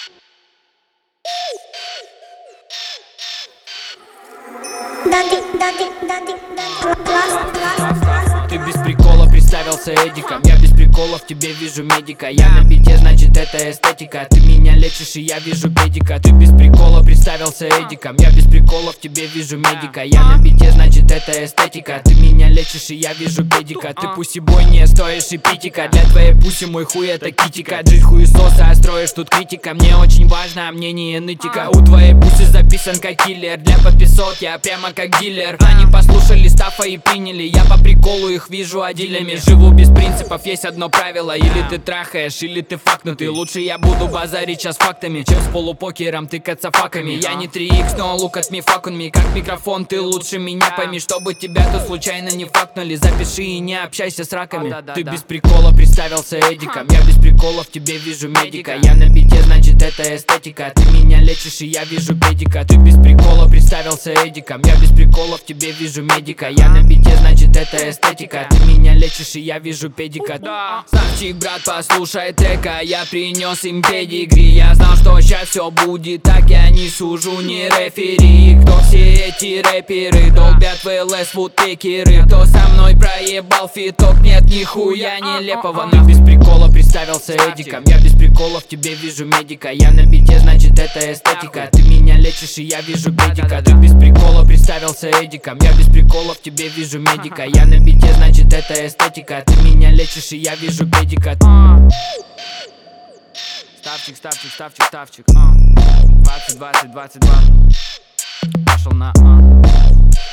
Ты без прикола представился Эдиком. Я без приколов, тебе вижу медика. Я на бите, значит это эстетика. Ты меня лечишь и я вижу педика. Ты без прикола представился Эдиком. Я без приколов, тебе вижу медика. Я на бите, значит это эстетика. Ты меня лечишь и я вижу педика. Ты пуси-бой, не стоишь и питика. Для твоей пуси мой хуй это китика. Джить хуесоса, а строишь тут критика. Мне очень важно мнение нытика. У твоей пуси записан как киллер. Для подписок я прямо как дилер. Они послушали стафа и приняли. Я по приколу их вижу отделями. Живу без принципов, есть одно правило. Или ты трахаешь, или ты факнутый. Лучше я буду базарить сейчас фактами, чем с полупокером тыкаться факами. Я не 3х, но look at me, fuck on me. Как микрофон, ты лучше меня пойми. Чтобы тебя тут случайно не факнули. Запиши и не общайся с раками. Ты без прикола представился Эдиком. Я без приколов, тебе вижу медика. Я на бите, значит это эстетика. Ты меня лечишь и я вижу педика. Ты без прикола представился Эдиком. Я без приколов, тебе вижу медика. Я на бите, значит это эстетика. Ты меня лечишь и я вижу педика. Ставчик, брат, послушай трека. Я принес им педигри. Я знал, что сейчас все будет так. Я не сужу, не рефери. Кто все эти рэперы? Долбят в ЛС вудпекеры. Кто со мной проебал фиток? Нет, нихуя нелепого. Ты без прикола представился Эдиком. Я без приколов, тебе вижу медика. Я на бите, значит это эстетика. Ты меня лечишь и я вижу педика. Ты без прикола представился Эдиком. Я без приколов, тебе вижу медика. Я на бите, значит это эстетика. Ты меня лечишь и я вижу педика. Ставчик, ставчик, ставчик, ставчик. 20, 20, 22. Пошел на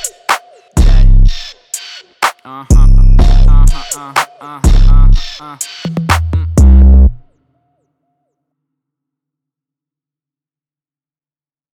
ага, ага, ага, ага, ага.